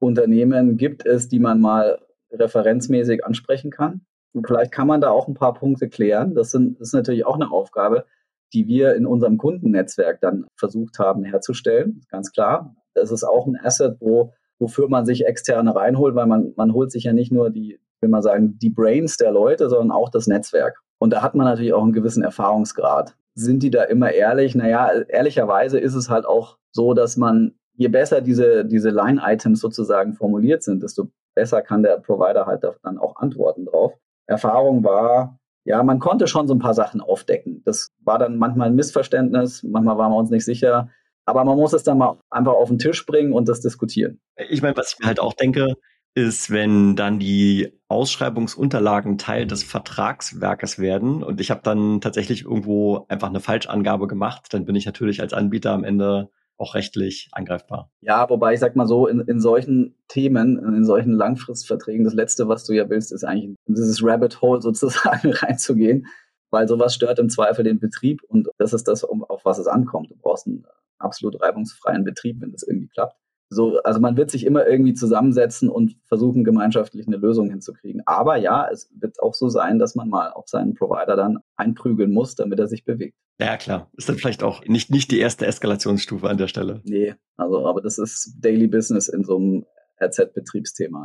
Unternehmen gibt es, die man mal referenzmäßig ansprechen kann? Und vielleicht kann man da auch ein paar Punkte klären. Das, sind, das ist natürlich auch eine Aufgabe, die wir in unserem Kundennetzwerk dann versucht haben herzustellen. Ganz klar. Das ist auch ein Asset, wo, wofür man sich externe reinholt, weil man, man holt sich ja nicht nur die, will man sagen, die Brains der Leute, sondern auch das Netzwerk. Und da hat man natürlich auch einen gewissen Erfahrungsgrad. Sind die da immer ehrlich? Naja, ehrlicherweise ist es halt auch so, dass man, je besser diese, diese Line-Items sozusagen formuliert sind, desto besser kann der Provider halt dann auch antworten drauf. Erfahrung war, ja, man konnte schon so ein paar Sachen aufdecken. Das war dann manchmal ein Missverständnis, manchmal waren wir uns nicht sicher. Aber man muss es dann mal einfach auf den Tisch bringen und das diskutieren. Ich meine, was ich mir halt auch denke, ist, wenn dann die Ausschreibungsunterlagen Teil des Vertragswerkes werden und ich habe dann tatsächlich irgendwo einfach eine Falschangabe gemacht, dann bin ich natürlich als Anbieter am Ende auch rechtlich angreifbar. Ja, wobei ich sag mal so, in, in solchen Themen, in solchen Langfristverträgen, das Letzte, was du ja willst, ist eigentlich in dieses Rabbit Hole sozusagen reinzugehen, weil sowas stört im Zweifel den Betrieb und das ist das, auf was es ankommt. Du brauchst einen absolut reibungsfreien Betrieb, wenn das irgendwie klappt. So, also man wird sich immer irgendwie zusammensetzen und versuchen, gemeinschaftlich eine Lösung hinzukriegen. Aber ja, es wird auch so sein, dass man mal auf seinen Provider dann einprügeln muss, damit er sich bewegt. Ja, klar. Ist dann vielleicht auch nicht, nicht die erste Eskalationsstufe an der Stelle. Nee, also, aber das ist Daily Business in so einem R Z-Betriebsthema.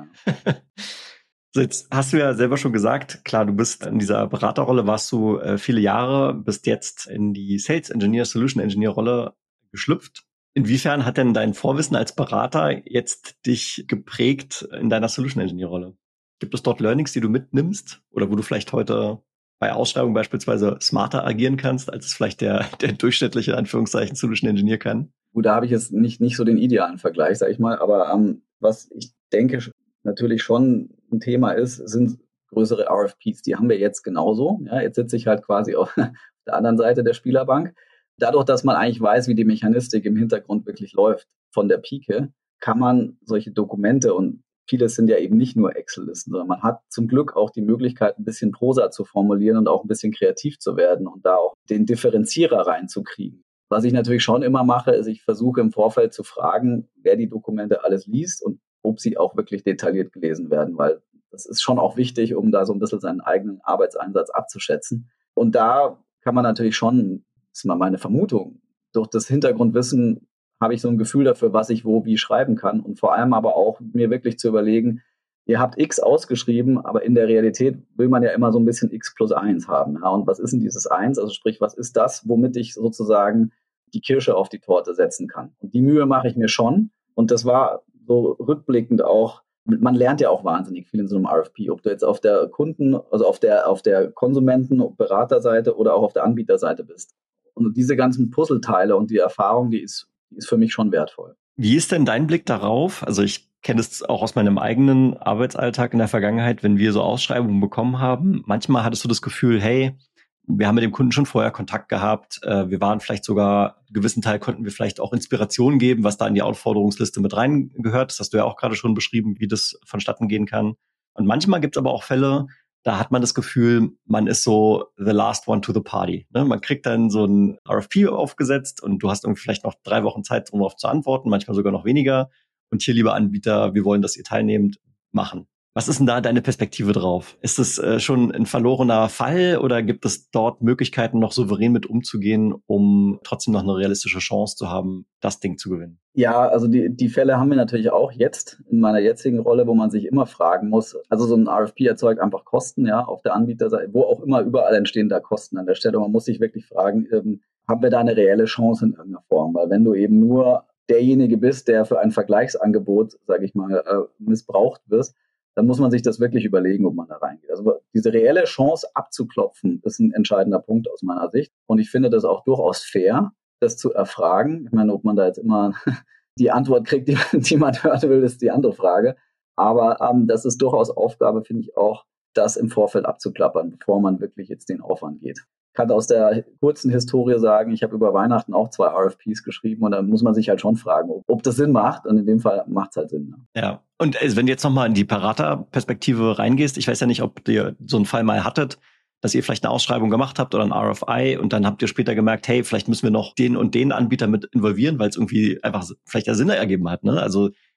So, jetzt hast du ja selber schon gesagt, klar, du bist in dieser Beraterrolle, warst du äh, viele Jahre, bist jetzt in die Sales Engineer, Solution Engineer Rolle geschlüpft. Inwiefern hat denn dein Vorwissen als Berater jetzt dich geprägt in deiner Solution Engineer Rolle? Gibt es dort Learnings, die du mitnimmst oder wo du vielleicht heute bei Ausschreibungen beispielsweise smarter agieren kannst, als es vielleicht der, der durchschnittliche, in Anführungszeichen, Solution Engineer kann? Gut, da habe ich jetzt nicht, nicht so den idealen Vergleich, sage ich mal, aber ähm, was ich denke natürlich schon ein Thema ist, sind größere R F Ps. Die haben wir jetzt genauso. Ja, jetzt sitze ich halt quasi auf der anderen Seite der Spielerbank. Dadurch, dass man eigentlich weiß, wie die Mechanistik im Hintergrund wirklich läuft, von der Pike, kann man solche Dokumente, und vieles sind ja eben nicht nur Excel-Listen, sondern man hat zum Glück auch die Möglichkeit, ein bisschen Prosa zu formulieren und auch ein bisschen kreativ zu werden und da auch den Differenzierer reinzukriegen. Was ich natürlich schon immer mache, ist, ich versuche im Vorfeld zu fragen, wer die Dokumente alles liest und ob sie auch wirklich detailliert gelesen werden, weil das ist schon auch wichtig, um da so ein bisschen seinen eigenen Arbeitseinsatz abzuschätzen. Und da kann man natürlich schon, das ist mal meine Vermutung, durch das Hintergrundwissen habe ich so ein Gefühl dafür, was ich wo wie schreiben kann und vor allem aber auch mir wirklich zu überlegen, ihr habt X ausgeschrieben, aber in der Realität will man ja immer so ein bisschen X plus eins haben. Ja, und was ist denn dieses eins? Also sprich, was ist das, womit ich sozusagen die Kirsche auf die Torte setzen kann? Und die Mühe mache ich mir schon. Und das war so rückblickend auch, man lernt ja auch wahnsinnig viel in so einem R F P, ob du jetzt auf der Kunden, also auf der, auf der Konsumenten-, Beraterseite oder auch auf der Anbieterseite bist. Und diese ganzen Puzzleteile und die Erfahrung, die ist, die ist für mich schon wertvoll. Wie ist denn dein Blick darauf? Also ich kenne es auch aus meinem eigenen Arbeitsalltag in der Vergangenheit, wenn wir so Ausschreibungen bekommen haben. Manchmal hattest du das Gefühl, hey, wir haben mit dem Kunden schon vorher Kontakt gehabt. Wir waren vielleicht sogar, einen gewissen Teil konnten wir vielleicht auch Inspiration geben, was da in die Anforderungsliste mit reingehört. Das hast du ja auch gerade schon beschrieben, wie das vonstatten gehen kann. Und manchmal gibt es aber auch Fälle, da hat man das Gefühl, man ist so the last one to the party. Ne? Man kriegt dann so ein R F P aufgesetzt und du hast irgendwie vielleicht noch drei Wochen Zeit, um darauf zu antworten, manchmal sogar noch weniger. Und hier, lieber Anbieter, wir wollen, dass ihr teilnehmt, machen. Was ist denn da deine Perspektive drauf? Ist es äh, schon ein verlorener Fall oder gibt es dort Möglichkeiten, noch souverän mit umzugehen, um trotzdem noch eine realistische Chance zu haben, das Ding zu gewinnen? Ja, also die, die Fälle haben wir natürlich auch jetzt in meiner jetzigen Rolle, wo man sich immer fragen muss, also so ein R F P erzeugt einfach Kosten, ja, auf der Anbieterseite, wo auch immer, überall entstehen da Kosten an der Stelle. Man muss sich wirklich fragen, ähm, haben wir da eine reelle Chance in irgendeiner Form? Weil wenn du eben nur derjenige bist, der für ein Vergleichsangebot, sage ich mal, äh, missbraucht wirst, dann muss man sich das wirklich überlegen, ob man da reingeht. Also diese reelle Chance abzuklopfen, ist ein entscheidender Punkt aus meiner Sicht. Und ich finde das auch durchaus fair, das zu erfragen. Ich meine, ob man da jetzt immer die Antwort kriegt, die, die man hören will, ist die andere Frage. Aber ähm, das ist durchaus Aufgabe, finde ich auch, das im Vorfeld abzuklappern, bevor man wirklich jetzt den Aufwand geht. Ich kann aus der kurzen Historie sagen, ich habe über Weihnachten auch zwei R F Ps geschrieben und dann muss man sich halt schon fragen, ob, ob das Sinn macht. Und in dem Fall macht es halt Sinn. Ne? Ja, und also wenn du jetzt nochmal in die Beraterperspektive reingehst, ich weiß ja nicht, ob ihr so einen Fall mal hattet, dass ihr vielleicht eine Ausschreibung gemacht habt oder ein R F I und dann habt ihr später gemerkt, hey, vielleicht müssen wir noch den und den Anbieter mit involvieren, weil es irgendwie einfach vielleicht ja Sinn ergeben hat. Ne? Also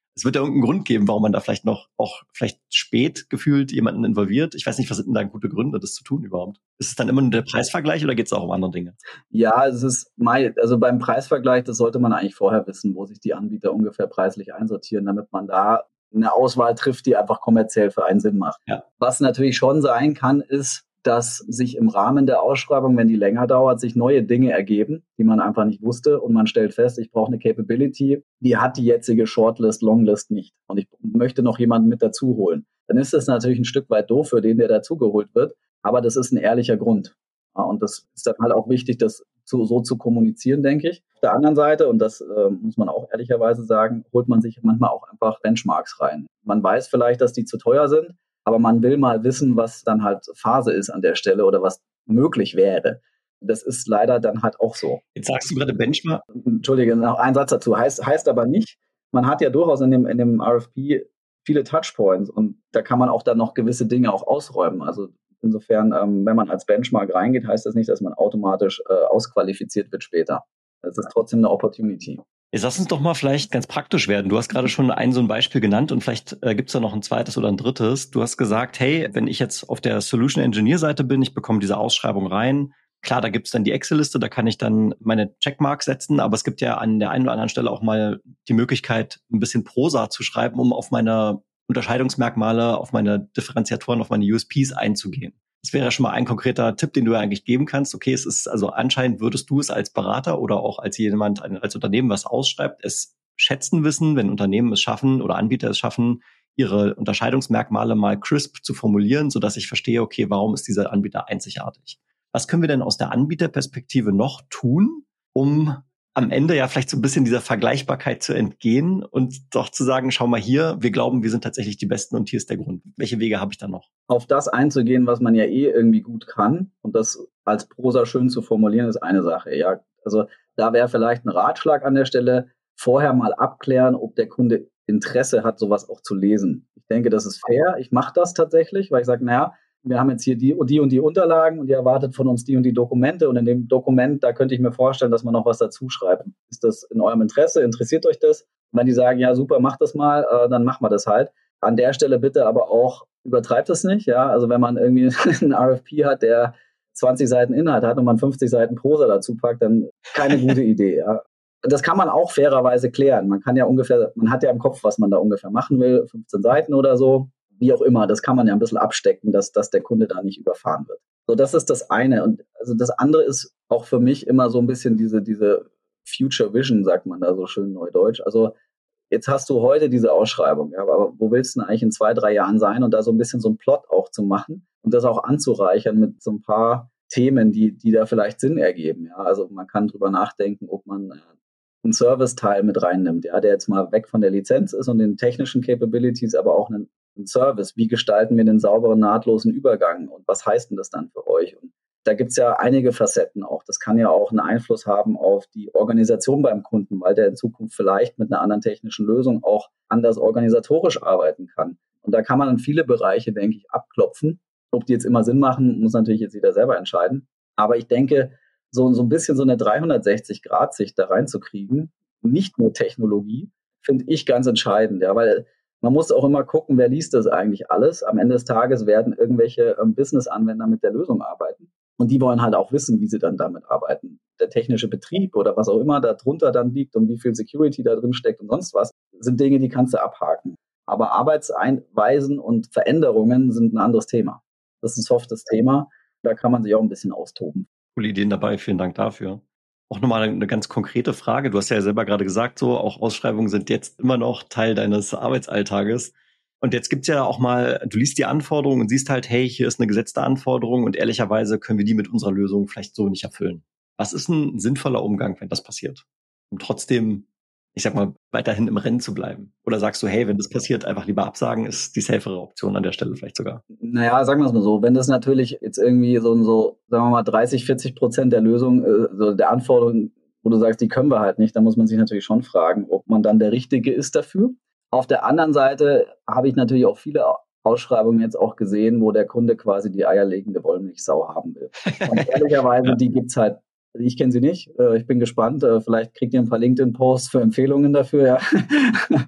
Es wird ja irgendeinen Grund geben, warum man da vielleicht noch auch vielleicht spät gefühlt jemanden involviert. Ich weiß nicht, was sind denn da gute Gründe, das zu tun überhaupt? Ist es dann immer nur der Preisvergleich oder geht es auch um andere Dinge? Ja, es ist mein, also beim Preisvergleich, das sollte man eigentlich vorher wissen, wo sich die Anbieter ungefähr preislich einsortieren, damit man da eine Auswahl trifft, die einfach kommerziell für einen Sinn macht. Ja. Was natürlich schon sein kann, ist, dass sich im Rahmen der Ausschreibung, wenn die länger dauert, sich neue Dinge ergeben, die man einfach nicht wusste und man stellt fest, ich brauche eine Capability, die hat die jetzige Shortlist, Longlist nicht und ich möchte noch jemanden mit dazu holen. Dann ist das natürlich ein Stück weit doof für den, der dazugeholt wird, aber das ist ein ehrlicher Grund. Und das ist dann halt auch wichtig, das so, so zu kommunizieren, denke ich. Auf der anderen Seite, und das äh, muss man auch ehrlicherweise sagen, holt man sich manchmal auch einfach Benchmarks rein. Man weiß vielleicht, dass die zu teuer sind, aber man will mal wissen, was dann halt Phase ist an der Stelle oder was möglich wäre. Das ist leider dann halt auch so. Jetzt sagst du gerade Benchmark. Entschuldige, noch ein Satz dazu. Heißt, heißt aber nicht, man hat ja durchaus in dem, in dem R F P viele Touchpoints und da kann man auch dann noch gewisse Dinge auch ausräumen. Also insofern, ähm, wenn man als Benchmark reingeht, heißt das nicht, dass man automatisch äh, ausqualifiziert wird später. Das ist trotzdem eine Opportunity. Jetzt lass uns doch mal vielleicht ganz praktisch werden. Du hast gerade schon ein so ein Beispiel genannt und vielleicht äh, gibt's da noch ein zweites oder ein drittes. Du hast gesagt, hey, wenn ich jetzt auf der Solution Engineer Seite bin, ich bekomme diese Ausschreibung rein. Klar, da gibt's dann die Excel-Liste, da kann ich dann meine Checkmarks setzen, aber es gibt ja an der einen oder anderen Stelle auch mal die Möglichkeit, ein bisschen Prosa zu schreiben, um auf meine Unterscheidungsmerkmale, auf meine Differenziatoren, auf meine U S Ps einzugehen. Das wäre schon mal ein konkreter Tipp, den du ja eigentlich geben kannst. Okay, es ist also anscheinend, würdest du es als Berater oder auch als jemand, als Unternehmen, was ausschreibt, es schätzen wissen, wenn Unternehmen es schaffen oder Anbieter es schaffen, ihre Unterscheidungsmerkmale mal crisp zu formulieren, sodass ich verstehe, okay, warum ist dieser Anbieter einzigartig? Was können wir denn aus der Anbieterperspektive noch tun, um am Ende ja vielleicht so ein bisschen dieser Vergleichbarkeit zu entgehen und doch zu sagen, schau mal hier, wir glauben, wir sind tatsächlich die Besten und hier ist der Grund. Welche Wege habe ich da noch? Auf das einzugehen, was man ja eh irgendwie gut kann und das als Prosa schön zu formulieren, ist eine Sache. Ja, also da wäre vielleicht ein Ratschlag an der Stelle, vorher mal abklären, ob der Kunde Interesse hat, sowas auch zu lesen. Ich denke, das ist fair. Ich mache das tatsächlich, weil ich sage, naja, wir haben jetzt hier die und die und die Unterlagen und ihr erwartet von uns die und die Dokumente und in dem Dokument, da könnte ich mir vorstellen, dass man noch was dazu schreibt. Ist das in eurem Interesse? Interessiert euch das? Und wenn die sagen, ja super, macht das mal, äh, dann machen wir das halt. An der Stelle bitte aber auch, übertreibt es nicht. Ja, also wenn man irgendwie einen R F P hat, der zwanzig Seiten Inhalt hat und man fünfzig Seiten Prosa dazu packt, dann keine gute Idee. Ja. Das kann man auch fairerweise klären. Man kann ja ungefähr, man hat ja im Kopf, was man da ungefähr machen will, fünfzehn Seiten oder so. Wie auch immer, das kann man ja ein bisschen abstecken, dass, dass der Kunde da nicht überfahren wird. So, das ist das eine. Und also das andere ist auch für mich immer so ein bisschen diese, diese Future Vision, sagt man da so schön neudeutsch. Also jetzt hast du heute diese Ausschreibung, ja, aber wo willst du denn eigentlich in zwei, drei Jahren sein und da so ein bisschen so einen Plot auch zu machen und das auch anzureichern mit so ein paar Themen, die, die da vielleicht Sinn ergeben. Ja, also man kann drüber nachdenken, ob man einen Service-Teil mit reinnimmt, ja, der jetzt mal weg von der Lizenz ist und den technischen Capabilities, aber auch einen Service. Wie gestalten wir den sauberen, nahtlosen Übergang und was heißt denn das dann für euch? Und da gibt's ja einige Facetten auch. Das kann ja auch einen Einfluss haben auf die Organisation beim Kunden, weil der in Zukunft vielleicht mit einer anderen technischen Lösung auch anders organisatorisch arbeiten kann. Und da kann man in viele Bereiche, denke ich, abklopfen. Ob die jetzt immer Sinn machen, muss natürlich jetzt jeder selber entscheiden. Aber ich denke, so, so ein bisschen so eine dreihundertsechzig-Grad-Sicht da reinzukriegen, nicht nur Technologie, finde ich ganz entscheidend, ja, weil man muss auch immer gucken, wer liest das eigentlich alles. Am Ende des Tages werden irgendwelche ähm, Business-Anwender mit der Lösung arbeiten. Und die wollen halt auch wissen, wie sie dann damit arbeiten. Der technische Betrieb oder was auch immer da drunter dann liegt und wie viel Security da drin steckt und sonst was, sind Dinge, die kannst du abhaken. Aber Arbeitsweisen und Veränderungen sind ein anderes Thema. Das ist ein softes Thema. Da kann man sich auch ein bisschen austoben. Coole Ideen dabei. Vielen Dank dafür. Auch nochmal eine ganz konkrete Frage. Du hast ja selber gerade gesagt, so auch Ausschreibungen sind jetzt immer noch Teil deines Arbeitsalltages. Und jetzt gibt's ja auch mal, du liest die Anforderungen und siehst halt, hey, hier ist eine gesetzte Anforderung und ehrlicherweise können wir die mit unserer Lösung vielleicht so nicht erfüllen. Was ist ein sinnvoller Umgang, wenn das passiert? Um trotzdem, ich sag mal, weiterhin im Rennen zu bleiben? Oder sagst du, hey, wenn das passiert, einfach lieber absagen, ist die safere Option an der Stelle vielleicht sogar? Naja, sagen wir es mal so, wenn das natürlich jetzt irgendwie so, so sagen wir mal, dreißig, vierzig Prozent der Lösung, äh, so der Anforderungen, wo du sagst, die können wir halt nicht, dann muss man sich natürlich schon fragen, ob man dann der Richtige ist dafür. Auf der anderen Seite habe ich natürlich auch viele Ausschreibungen jetzt auch gesehen, wo der Kunde quasi die eierlegende Wollmilchsau haben will. Und ehrlicherweise, ja. Die gibt's halt. Ich kenne sie nicht. Ich bin gespannt. Vielleicht kriegt ihr ein paar LinkedIn-Posts für Empfehlungen dafür. Ja.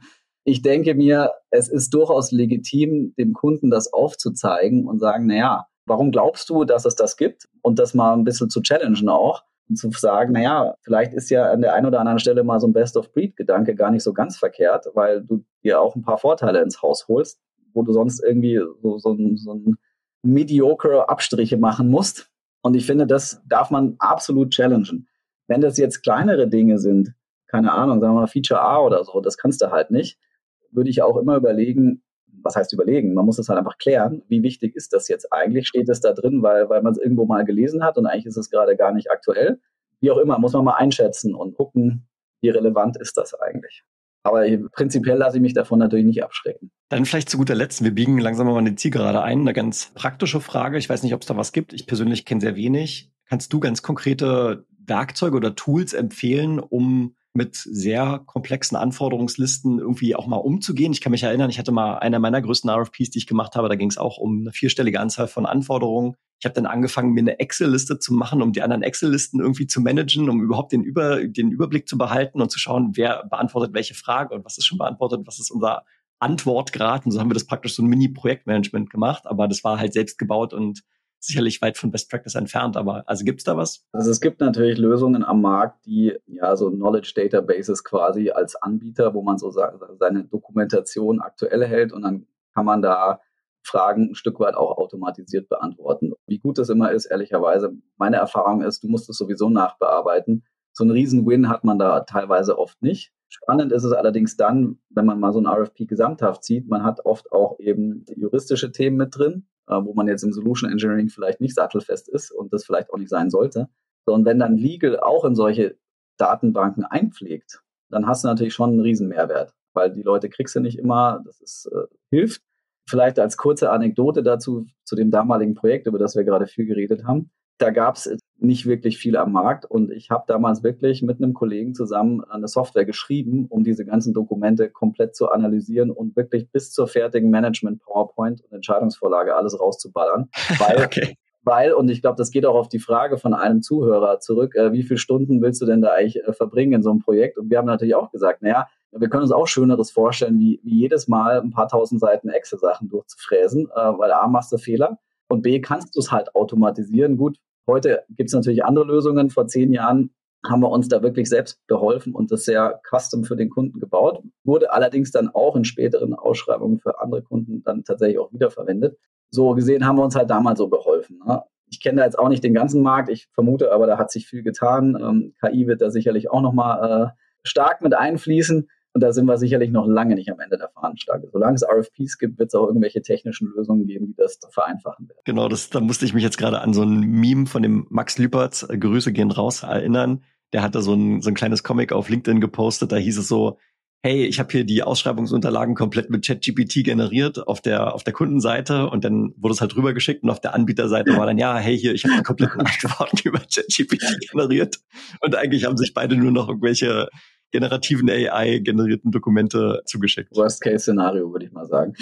Ich denke mir, es ist durchaus legitim, dem Kunden das aufzuzeigen und sagen, naja, warum glaubst du, dass es das gibt? Und das mal ein bisschen zu challengen auch. Und zu sagen, naja, vielleicht ist ja an der einen oder anderen Stelle mal so ein Best-of-Breed-Gedanke gar nicht so ganz verkehrt, weil du dir auch ein paar Vorteile ins Haus holst, wo du sonst irgendwie so, so, ein, so ein mediocre Abstriche machen musst. Und ich finde, das darf man absolut challengen. Wenn das jetzt kleinere Dinge sind, keine Ahnung, sagen wir mal Feature A oder so, das kannst du halt nicht, würde ich auch immer überlegen, was heißt überlegen? Man muss es halt einfach klären, wie wichtig ist das jetzt eigentlich? Steht es da drin, weil, weil man es irgendwo mal gelesen hat und eigentlich ist es gerade gar nicht aktuell? Wie auch immer, muss man mal einschätzen und gucken, wie relevant ist das eigentlich? Aber prinzipiell lasse ich mich davon natürlich nicht abschrecken. Dann vielleicht zu guter Letzt, wir biegen langsam mal die Zielgerade ein. Eine ganz praktische Frage. Ich weiß nicht, ob es da was gibt. Ich persönlich kenne sehr wenig. Kannst du ganz konkrete Werkzeuge oder Tools empfehlen, um mit sehr komplexen Anforderungslisten irgendwie auch mal umzugehen? Ich kann mich erinnern, ich hatte mal einer meiner größten R F Ps, die ich gemacht habe, da ging es auch um eine vierstellige Anzahl von Anforderungen. Ich habe dann angefangen, mir eine Excel-Liste zu machen, um die anderen Excel-Listen irgendwie zu managen, um überhaupt den, Über, den Überblick zu behalten und zu schauen, wer beantwortet welche Frage und was ist schon beantwortet, was ist unser Antwortgrad. Und so haben wir das praktisch so ein Mini-Projektmanagement gemacht, aber das war halt selbst gebaut und sicherlich weit von Best Practice entfernt, aber also gibt's da was? Also es gibt natürlich Lösungen am Markt, die ja so Knowledge Databases quasi als Anbieter, wo man so seine Dokumentation aktuell hält und dann kann man da Fragen ein Stück weit auch automatisiert beantworten. Wie gut das immer ist, ehrlicherweise, meine Erfahrung ist, du musst es sowieso nachbearbeiten. So einen riesen Win hat man da teilweise oft nicht. Spannend ist es allerdings dann, wenn man mal so ein R F P gesamthaft sieht, man hat oft auch eben juristische Themen mit drin, wo man jetzt im Solution Engineering vielleicht nicht sattelfest ist und das vielleicht auch nicht sein sollte. So, und wenn dann Legal auch in solche Datenbanken einpflegt, dann hast du natürlich schon einen riesen Mehrwert, weil die Leute kriegst du nicht immer, das ist, äh, hilft. Vielleicht als kurze Anekdote dazu, zu dem damaligen Projekt, über das wir gerade viel geredet haben. Da gab es nicht wirklich viel am Markt und ich habe damals wirklich mit einem Kollegen zusammen eine Software geschrieben, um diese ganzen Dokumente komplett zu analysieren und wirklich bis zur fertigen Management-PowerPoint und Entscheidungsvorlage alles rauszuballern. Weil, okay. weil und ich glaube, das geht auch auf die Frage von einem Zuhörer zurück, äh, wie viele Stunden willst du denn da eigentlich äh, verbringen in so einem Projekt? Und wir haben natürlich auch gesagt, naja, wir können uns auch Schöneres vorstellen, wie, wie jedes Mal ein paar tausend Seiten Excel-Sachen durchzufräsen, äh, weil A, machst du Fehler und B, kannst du es halt automatisieren. Gut, heute gibt es natürlich andere Lösungen. Vor zehn Jahren haben wir uns da wirklich selbst beholfen und das sehr custom für den Kunden gebaut. Wurde allerdings dann auch in späteren Ausschreibungen für andere Kunden dann tatsächlich auch wiederverwendet. So gesehen haben wir uns halt damals so beholfen. Ne? Ich kenne da jetzt auch nicht den ganzen Markt. Ich vermute aber, da hat sich viel getan. Ähm, K I wird da sicherlich auch nochmal äh, stark mit einfließen. Und da sind wir sicherlich noch lange nicht am Ende der Fahnenstange. Solange es R F Ps gibt, wird es auch irgendwelche technischen Lösungen geben, die das vereinfachen werden. Genau, das, da musste ich mich jetzt gerade an so ein Meme von dem Max Lüpertz, äh, Grüße gehen raus, erinnern. Der hatte so ein, so ein kleines Comic auf LinkedIn gepostet, da hieß es so, hey, ich habe hier die Ausschreibungsunterlagen komplett mit ChatGPT generiert auf der auf der Kundenseite und dann wurde es halt rübergeschickt und auf der Anbieterseite war dann, ja, hey, hier, ich habe die kompletten Antworten über ChatGPT generiert und eigentlich haben sich beide nur noch irgendwelche generativen A I-generierten Dokumente zugeschickt. Worst-Case-Szenario, würde ich mal sagen.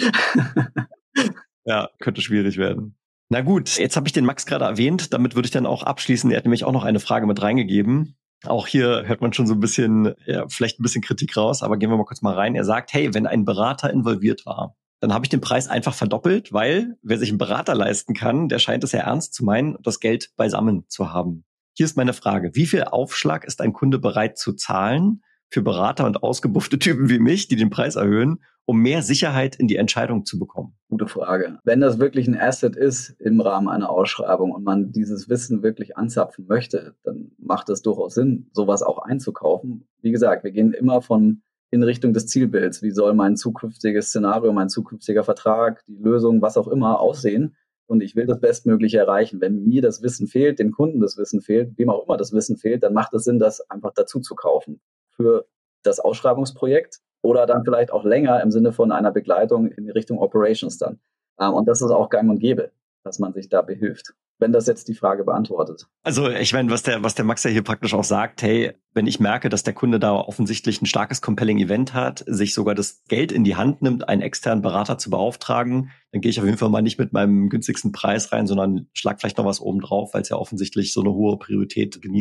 Ja, könnte schwierig werden. Na gut, jetzt habe ich den Max gerade erwähnt. Damit würde ich dann auch abschließen. Er hat nämlich auch noch eine Frage mit reingegeben. Auch hier hört man schon so ein bisschen, ja, vielleicht ein bisschen Kritik raus, aber gehen wir mal kurz mal rein. Er sagt, hey, wenn ein Berater involviert war, dann habe ich den Preis einfach verdoppelt, weil wer sich einen Berater leisten kann, der scheint es ja ernst zu meinen und das Geld beisammen zu haben. Hier ist meine Frage. Wie viel Aufschlag ist ein Kunde bereit zu zahlen für Berater und ausgebuffte Typen wie mich, die den Preis erhöhen, um mehr Sicherheit in die Entscheidung zu bekommen? Gute Frage. Wenn das wirklich ein Asset ist im Rahmen einer Ausschreibung und man dieses Wissen wirklich anzapfen möchte, dann macht es durchaus Sinn, sowas auch einzukaufen. Wie gesagt, wir gehen immer von in Richtung des Zielbilds. Wie soll mein zukünftiges Szenario, mein zukünftiger Vertrag, die Lösung, was auch immer aussehen? Und ich will das Bestmögliche erreichen. Wenn mir das Wissen fehlt, dem Kunden das Wissen fehlt, wem auch immer das Wissen fehlt, dann macht es Sinn, das einfach dazu zu kaufen für das Ausschreibungsprojekt oder dann vielleicht auch länger im Sinne von einer Begleitung in Richtung Operations dann. Und das ist auch gang und gäbe, dass man sich da behilft, wenn das jetzt die Frage beantwortet. Also ich meine, was der was der Max ja hier praktisch auch sagt, hey, wenn ich merke, dass der Kunde da offensichtlich ein starkes Compelling-Event hat, sich sogar das Geld in die Hand nimmt, einen externen Berater zu beauftragen, dann gehe ich auf jeden Fall mal nicht mit meinem günstigsten Preis rein, sondern schlag vielleicht noch was oben drauf, weil es ja offensichtlich so eine hohe Priorität genießt.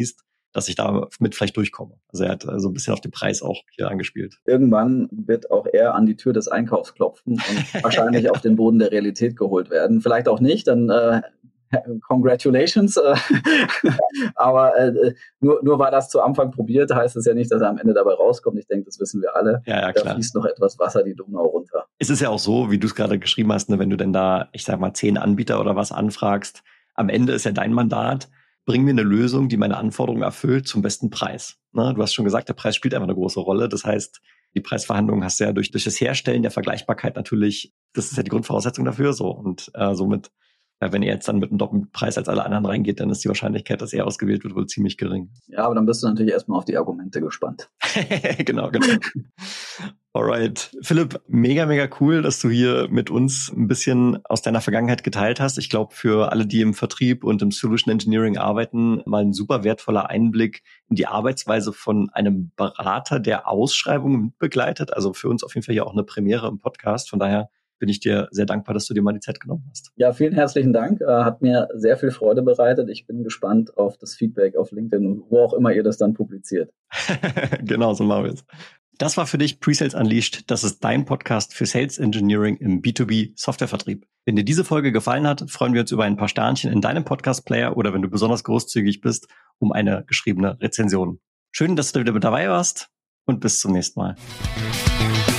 dass ich damit vielleicht durchkomme. Also er hat so ein bisschen auf den Preis auch hier angespielt. Irgendwann wird auch er an die Tür des Einkaufs klopfen und wahrscheinlich auf den Boden der Realität geholt werden. Vielleicht auch nicht, dann äh, congratulations. Aber äh, nur, nur weil das zu Anfang probiert, heißt es ja nicht, dass er am Ende dabei rauskommt. Ich denke, das wissen wir alle. Ja, ja, da klar. Fließt noch etwas Wasser die Donau runter. Es ist ja auch so, wie du es gerade geschrieben hast, ne, wenn du denn da, ich sag mal, zehn Anbieter oder was anfragst, am Ende ist ja dein Mandat, bring mir eine Lösung, die meine Anforderungen erfüllt, zum besten Preis. Ne, du hast schon gesagt, der Preis spielt einfach eine große Rolle. Das heißt, die Preisverhandlungen hast du ja durch, durch das Herstellen der Vergleichbarkeit natürlich, das ist ja die Grundvoraussetzung dafür. So Und äh, somit, äh, wenn ihr jetzt dann mit einem doppelten Preis als alle anderen reingeht, dann ist die Wahrscheinlichkeit, dass er ausgewählt wird, wohl ziemlich gering. Ja, aber dann bist du natürlich erstmal auf die Argumente gespannt. Genau, genau. Alright. Philipp, mega, mega cool, dass du hier mit uns ein bisschen aus deiner Vergangenheit geteilt hast. Ich glaube, für alle, die im Vertrieb und im Solution Engineering arbeiten, mal ein super wertvoller Einblick in die Arbeitsweise von einem Berater, der Ausschreibungen mitbegleitet. Also für uns auf jeden Fall hier auch eine Premiere im Podcast. Von daher bin ich dir sehr dankbar, dass du dir mal die Zeit genommen hast. Ja, vielen herzlichen Dank. Hat mir sehr viel Freude bereitet. Ich bin gespannt auf das Feedback auf LinkedIn und wo auch immer ihr das dann publiziert. Genau, so machen wir es. Das war für dich Pre-Sales Unleashed. Das ist dein Podcast für Sales Engineering im B zwei B Softwarevertrieb. Wenn dir diese Folge gefallen hat, freuen wir uns über ein paar Sternchen in deinem Podcast-Player oder wenn du besonders großzügig bist, um eine geschriebene Rezension. Schön, dass du wieder mit dabei warst und bis zum nächsten Mal.